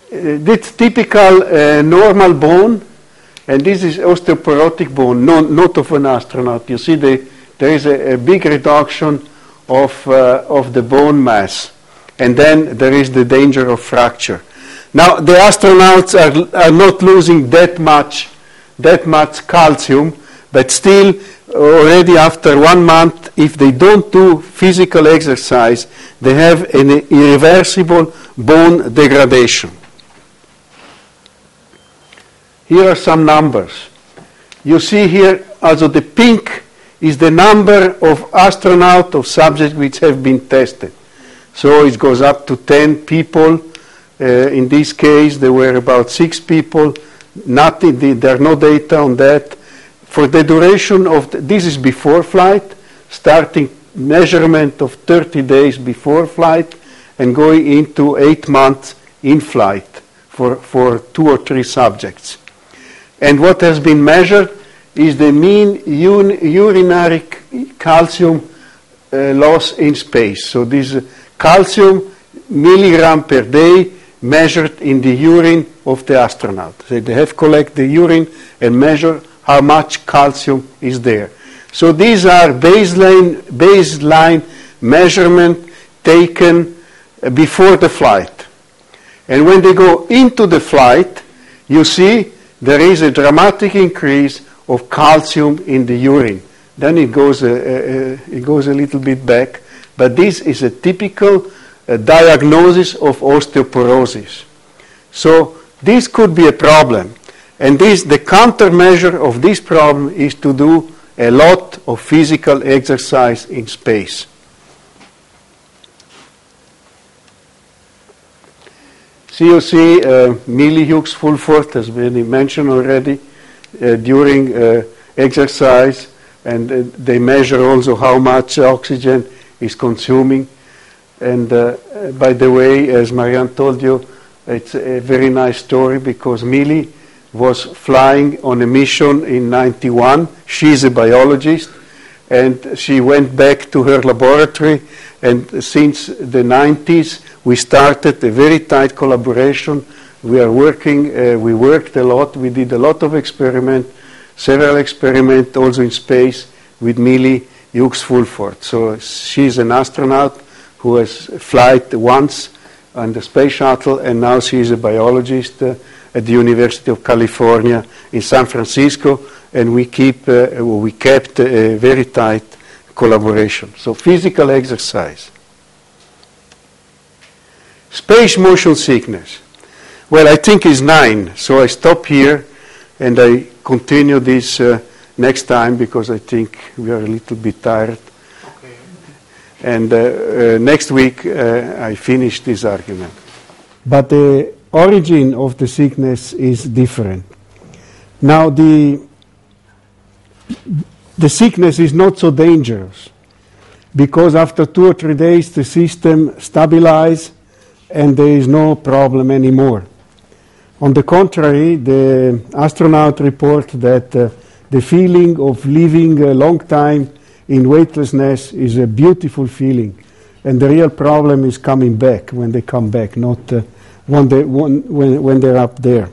this typical normal bone, and this is osteoporotic bone, not of an astronaut. You see there is a big reduction of the bone mass, and then there is the danger of fracture. Now the astronauts are not losing that much calcium, but still already after 1 month, if they don't do physical exercise, they have an irreversible bone degradation. Here are some numbers. You see here, also the pink is the number of astronauts, of subjects which have been tested. So it goes up to 10 people. In this case, there were about 6 people. There are no data on that. For the duration of, this is before flight, starting measurement of 30 days before flight and going into 8 months in flight for 2 or 3 subjects. And what has been measured is the mean urinary calcium loss in space. So this calcium milligram per day measured in the urine of the astronaut. So they have collected the urine and measure how much calcium is there. So these are baseline measurement taken before the flight. And when they go into the flight, you see there is a dramatic increase of calcium in the urine. Then it goes a little bit back, but this is a typical diagnosis of osteoporosis. So this could be a problem, and the countermeasure of this problem is to do a lot of physical exercise in space. COC, Millie Hughes Fulford has been mentioned already during exercise, and they measure also how much oxygen is consuming. And by the way, as Marianne told you, it's a very nice story because Millie was flying on a mission in '91. She's a biologist, and she went back to her laboratory, and since the '90s we started a very tight collaboration. We worked a lot, we did a lot of experiments, several experiments also in space with Millie Hughes Fulford. So she's an astronaut who has flown once on the space shuttle, and now she's a biologist at the University of California in San Francisco, and we kept a very tight collaboration. So physical exercise. Space motion sickness. Well, I think it's 9, so I stop here and I continue this next time because I think we are a little bit tired. Okay. And next week I finish this argument. But the origin of the sickness is different. Now the sickness is not so dangerous because after 2 or 3 days the system stabilizes and there is no problem anymore. On the contrary, the astronaut report that the feeling of living a long time in weightlessness is a beautiful feeling, and the real problem is coming back when they come back, not when they're up there.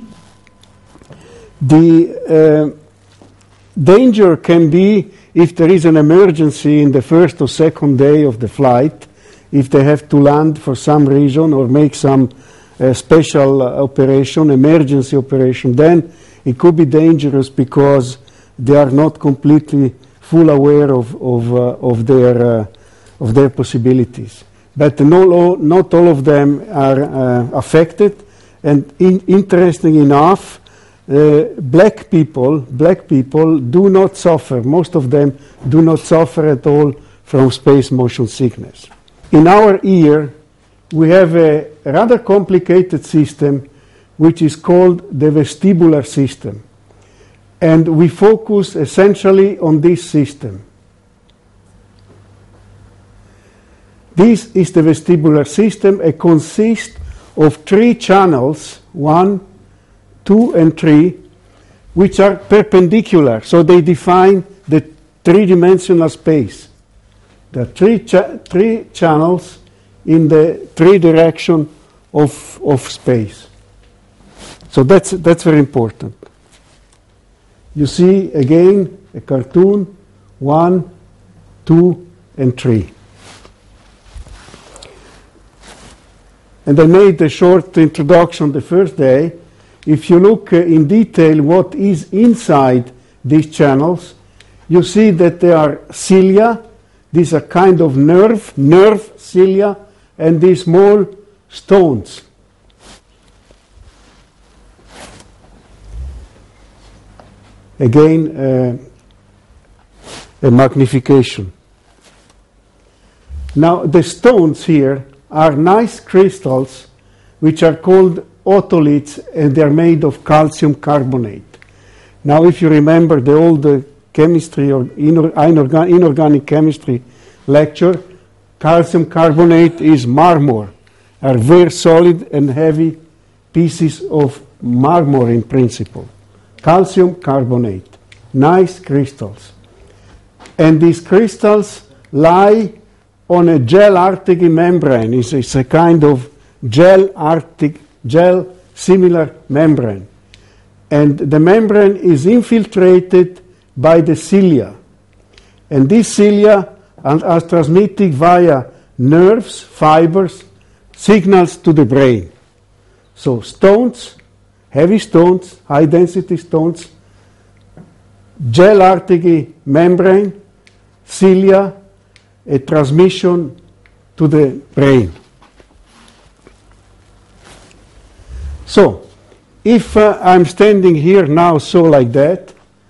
The danger can be if there is an emergency in the first or second day of the flight, if they have to land for some reason or make some special operation, emergency operation, then it could be dangerous because they are not completely full aware of their possibilities. But not all of them are affected, and interesting enough, black people do not suffer. Most of them do not suffer at all from space motion sickness. In our ear, we have a rather complicated system which is called the vestibular system. And we focus essentially on this system. This is the vestibular system. It consists of 3 channels, 1, 2, and 3, which are perpendicular. So they define the 3-dimensional space. There are 3 channels in the 3 direction of space. So that's very important. You see again a cartoon, 1, 2, and 3. And I made a short introduction the first day. If you look in detail what is inside these channels, you see that there are cilia. These are kind of nerve cilia, and these small stones. Again, a magnification. Now, the stones here are nice crystals which are called otoliths, and they are made of calcium carbonate. Now, if you remember the old chemistry or inorganic chemistry lecture, calcium carbonate is marmor, are very solid and heavy pieces of marmor in principle. Calcium carbonate, nice crystals. And these crystals lie on a gel-Arctic membrane. It's a kind of gel-similar membrane. And the membrane is infiltrated by the cilia. And these cilia are transmitting via nerves, fibers, signals to the brain. So stones, heavy stones, high-density stones, gel-Arctic membrane, cilia, a transmission to the brain. So, if I'm standing here now so like that,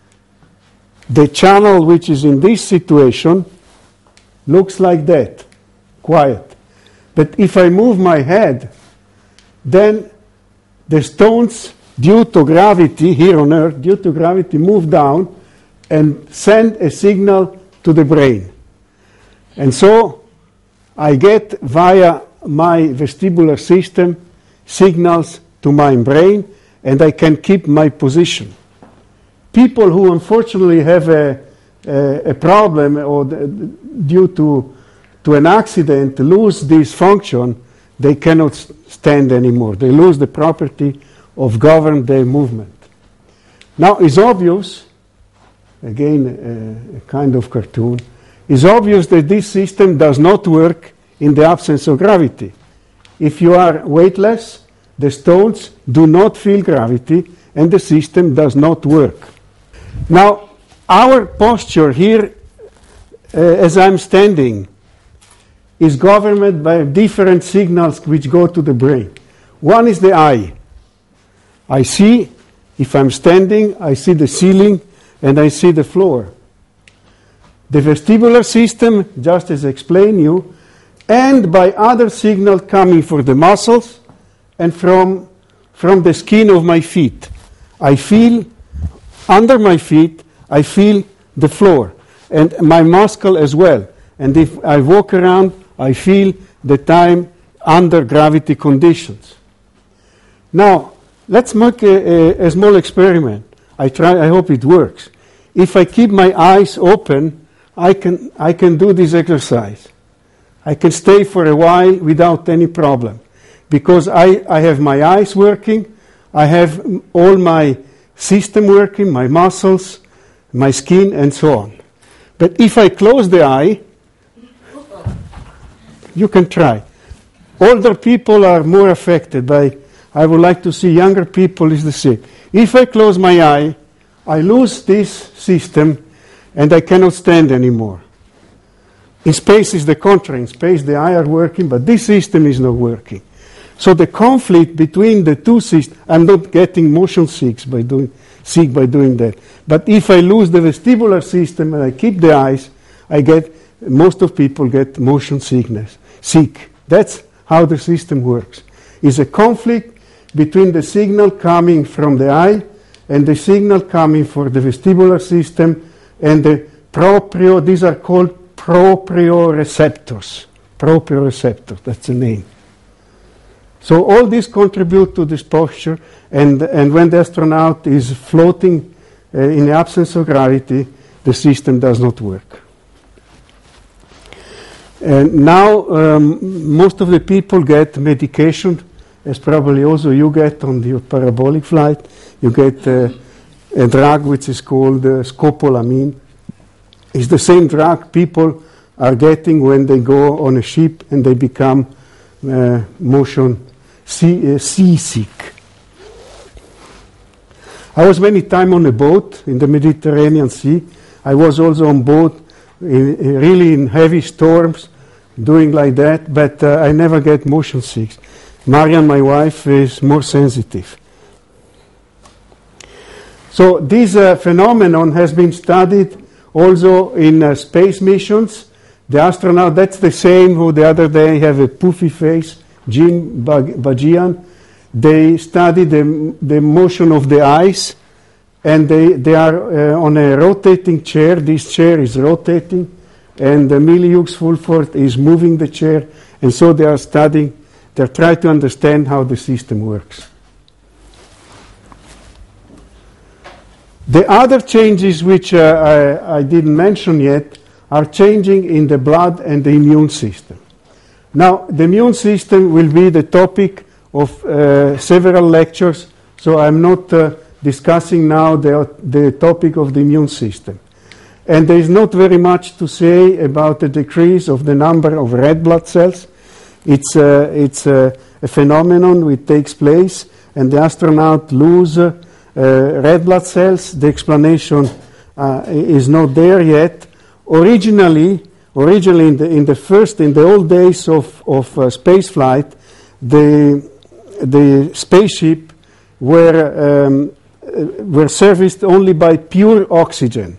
the channel which is in this situation looks like that, quiet. But if I move my head, then the stones, due to gravity here on Earth, due to gravity, move down and send a signal to the brain. And so I get via my vestibular system signals to my brain, and I can keep my position. People who unfortunately have a problem or due to an accident lose this function, they cannot stand anymore. They lose the property of govern their movement. Now it's obvious, again a kind of cartoon, it's obvious that this system does not work in the absence of gravity. If you are weightless, the stones do not feel gravity and the system does not work. Now, our posture here, as I'm standing, is governed by different signals which go to the brain. One is the eye. I see, if I'm standing, I see the ceiling and I see the floor. The vestibular system, just as I explained you, and by other signals coming from the muscles and from the skin of my feet. I feel under my feet, I feel the floor and my muscle as well. And if I walk around, I feel the time under gravity conditions. Now, let's make a small experiment. I hope it works. If I keep my eyes open, I can do this exercise. I can stay for a while without any problem. Because I have my eyes working, I have all my system working, my muscles, my skin, and so on. But if I close the eye, you can try. Older people are more affected by, I would like to see younger people is the same. If I close my eye, I lose this system and I cannot stand anymore. In space is the contrary. In space the eye are working, but this system is not working. So the conflict between the two systems, I'm not getting motion sick by doing that. But if I lose the vestibular system and I keep the eyes, most of people get motion sickness. That's how the system works. It's a conflict between the signal coming from the eye and the signal coming from the vestibular system and the these are called proprioreceptors. Proprioreceptors, that's the name. So all these contribute to this posture, and when the astronaut is floating in the absence of gravity, the system does not work. And now most of the people get medication as probably also you get on your parabolic flight. You get a drug which is called scopolamine. It's the same drug people are getting when they go on a ship and they become motion seasick. I was many times on a boat in the Mediterranean Sea. I was also on boat really in heavy storms, doing like that, but I never get motion sick. Marian, my wife, is more sensitive. So this phenomenon has been studied also in space missions. The astronaut, that's the same who the other day have a poofy face, Jean Bajian. They studied the motion of the eyes, and they are on a rotating chair. This chair is rotating, and Millie Hughes Fulford is moving the chair, and so they are studying, they're trying to understand how the system works. The other changes which I didn't mention yet are changing in the blood and the immune system. Now, the immune system will be the topic of several lectures, so I'm not discussing now the topic of the immune system. And there is not very much to say about the decrease of the number of red blood cells. It's a phenomenon which takes place, and the astronaut lose red blood cells. The explanation is not there yet. Originally in the old days of space flight, the spaceship were serviced only by pure oxygen.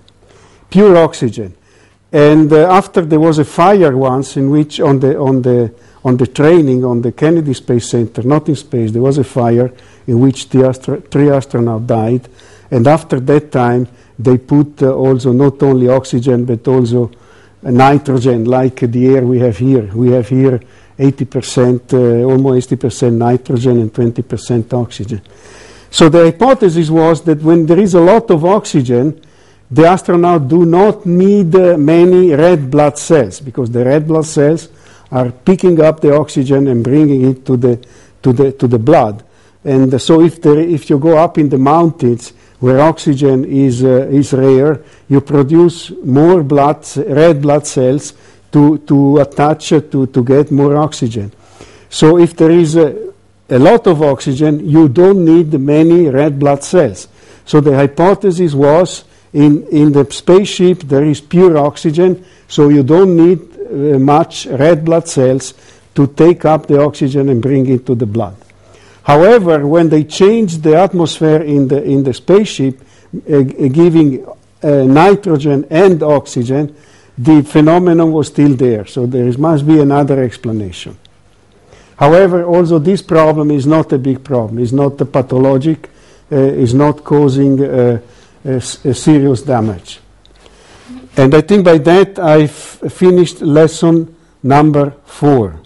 And after there was a fire once in which on the training on the Kennedy Space Center, not in space, there was a fire in which 3 astronauts died. And after that time, they put also not only oxygen but also nitrogen, like the air we have here. We have here 80%, almost 80% nitrogen and 20% oxygen. So the hypothesis was that when there is a lot of oxygen, the astronauts do not need many red blood cells, because the red blood cells are picking up the oxygen and bringing it to the blood. And so if you go up in the mountains where oxygen is rare, you produce more red blood cells to attach to get more oxygen. So if there is a lot of oxygen, you don't need many red blood cells. So the hypothesis was in the spaceship there is pure oxygen, so you don't need much red blood cells to take up the oxygen and bring it to the blood. However, when they changed the atmosphere in the spaceship, giving nitrogen and oxygen, the phenomenon was still there. So there must be another explanation. However, also this problem is not a big problem. It's not pathologic. It's not causing a serious damage. And I think by that I've finished lesson number 4.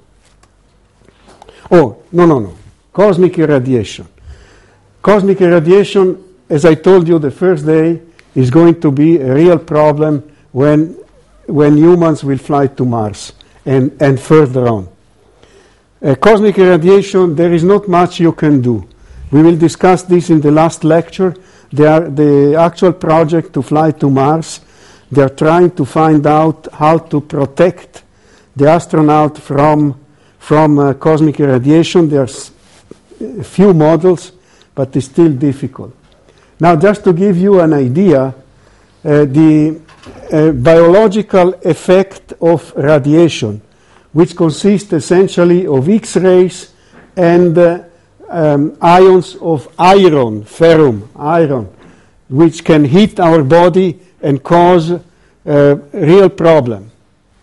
Oh, no. Cosmic irradiation. Cosmic irradiation, as I told you the first day, is going to be a real problem when humans will fly to Mars and further on. Cosmic irradiation, there is not much you can do. We will discuss this in the last lecture. The actual project to fly to Mars, they are trying to find out how to protect the astronaut from cosmic irradiation. There's a few models, but it's still difficult. Now, just to give you an idea, the biological effect of radiation, which consists essentially of X-rays and ions of iron, ferrum, iron, which can hit our body and cause real problem.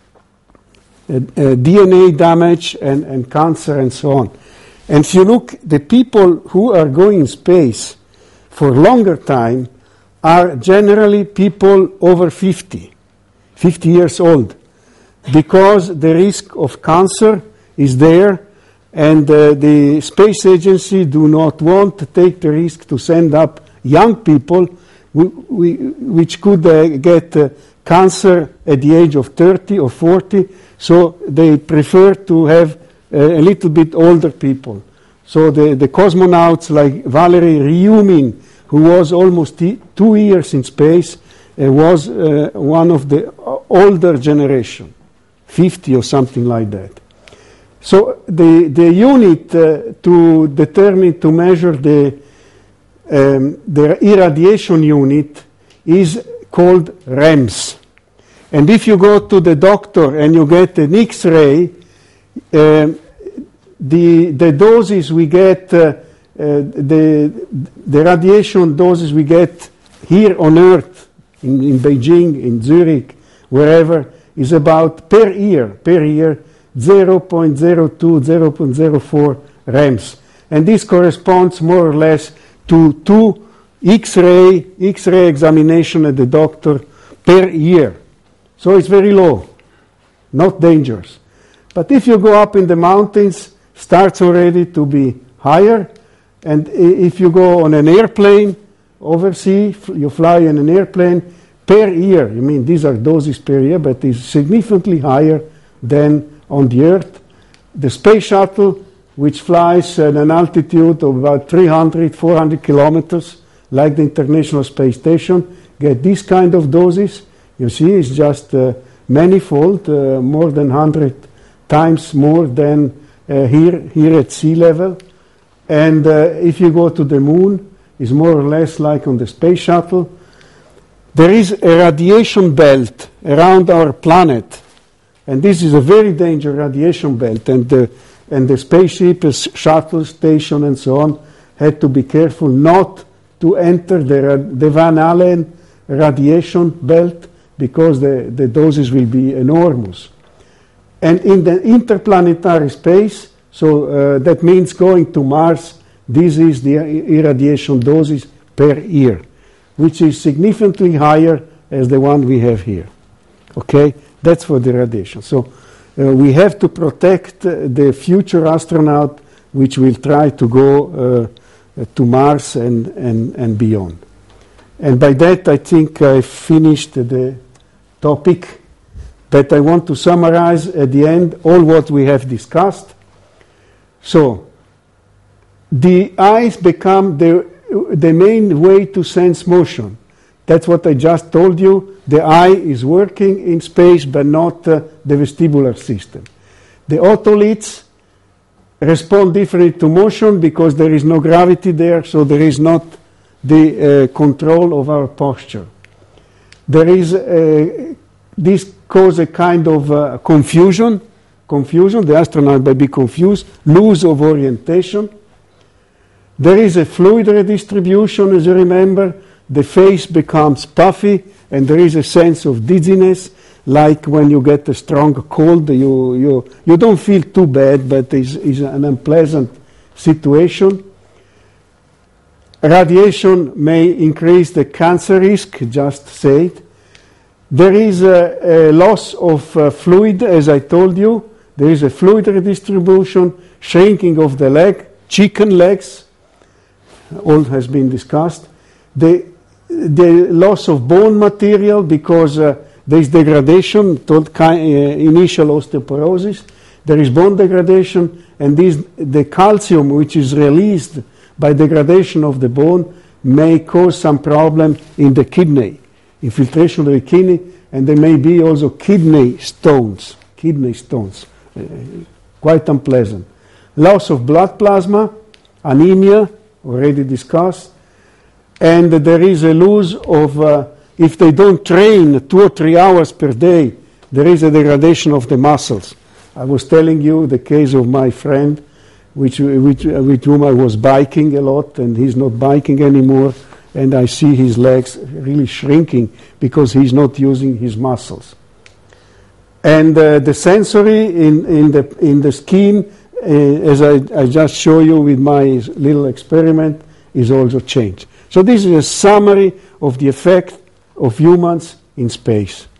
DNA damage and cancer and so on. And if you look, the people who are going in space for longer time are generally people over 50 years old, because the risk of cancer is there, and the space agency do not want to take the risk to send up young people which could get cancer at the age of 30 or 40, so they prefer to have a little bit older people. So the cosmonauts like Valery Ryumin, who was almost 2 years in space, was one of the older generation, 50 or something like that. So the unit to determine, to measure the irradiation unit is called REMS. And if you go to the doctor and you get an X-ray, the doses we get, the radiation doses we get here on Earth, in Beijing, in Zurich, wherever, is about per year 0.02, 0.04 REMS. And this corresponds more or less to 2 X-ray examination at the doctor per year. So it's very low, not dangerous. But if you go up in the mountains, starts already to be higher. And if you go on an airplane, overseas, you fly in an airplane, per year, I mean, these are doses per year, but it's significantly higher than on the Earth. The space shuttle, which flies at an altitude of about 300, 400 kilometers, like the International Space Station, get this kind of doses. You see, it's just manifold, more than 100 times more than here at sea level. And if you go to the moon, it's more or less like on the space shuttle. There is a radiation belt around our planet, and this is a very dangerous radiation belt, and the spaceship, shuttle station, and so on, had to be careful not to enter the Van Allen radiation belt, because the doses will be enormous. And in the interplanetary space, so that means going to Mars, this is the irradiation doses per year, which is significantly higher as the one we have here. Okay, that's for the radiation. So we have to protect the future astronaut, which will try to go to Mars and beyond. And by that, I think I finished the topic, but I want to summarize at the end all what we have discussed. So the eyes become the main way to sense motion. That's what I just told you. The eye is working in space, but not the vestibular system. The otoliths respond differently to motion because there is no gravity there, so there is not the control of our posture. There is this causes a kind of confusion. The astronaut may be confused, lose of orientation. There is a fluid redistribution, as you remember. The face becomes puffy, and there is a sense of dizziness, like when you get a strong cold. You don't feel too bad, but it's an unpleasant situation. Radiation may increase the cancer risk, just said. There is a loss of fluid, as I told you. There is a fluid redistribution, shrinking of the leg, chicken legs, all has been discussed. The loss of bone material because there is degradation, initial osteoporosis. There is bone degradation, and the calcium which is released by degradation of the bone may cause some problem in the kidney, infiltration of the kidney, and there may be also kidney stones, quite unpleasant. Loss of blood plasma, anemia, already discussed, and there is a loss of, if they don't train 2 or 3 hours per day, there is a degradation of the muscles. I was telling you the case of my friend, with whom I was biking a lot, and he's not biking anymore, and I see his legs really shrinking because he's not using his muscles. And the sensory in the skin, as I just show you with my little experiment, is also changed. So this is a summary of the effect of humans in space.